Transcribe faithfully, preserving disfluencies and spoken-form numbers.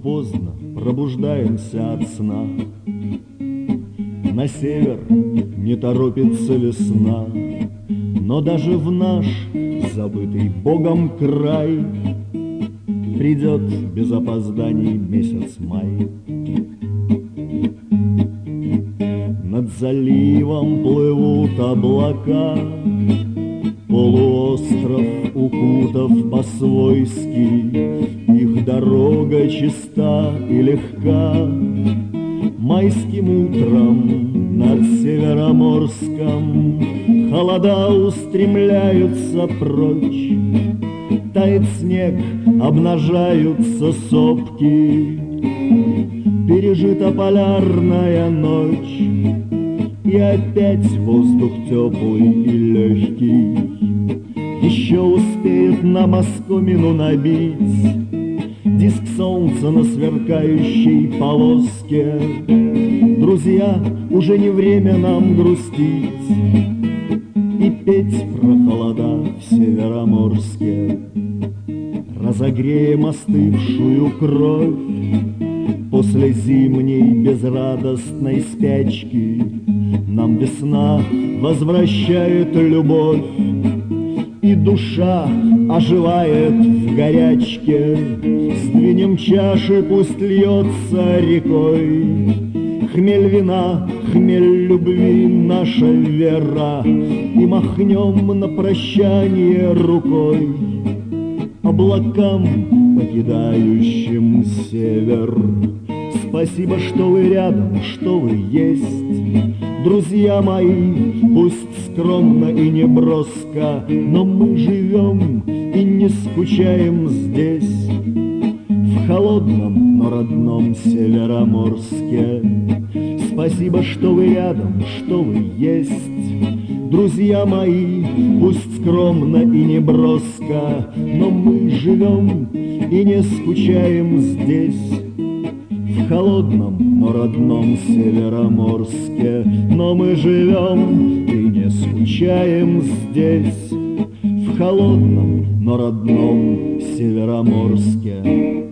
поздно пробуждаемся от сна. На север не торопится весна, но даже в наш забытый Богом край придет без опозданий месяц май. Над заливом плывут облака, полуостров укутав по-свойски, их дорога чиста и легка. Майским утром над Североморском холода устремляются прочь. Тает снег, обнажаются сопки, пережита полярная ночь, и опять воздух теплый и легкий еще успеет на Москомину набить диск солнца на сверкающей полоске. Друзья, уже не время нам грустить и петь про холода в Североморске. Разогреем остывшую кровь после зимней безрадостной спячки. Нам весна возвращает любовь, и душа оживает в горячке. Сдвинем чаши, пусть льется рекой хмель вина, хмель любви, наша вера, и махнем на прощание рукой облакам, покидающим север. Спасибо, что вы рядом, что вы есть, друзья мои, пусть скромно и неброско, но мы живем и не скучаем здесь, в холодном, но родном Североморске. Спасибо, что вы рядом, что вы есть, друзья мои, пусть скромно и неброско, но мы живем и не скучаем здесь, в холодном, но родном Североморске. Но мы живем и не скучаем здесь, в холодном, но родном Североморске.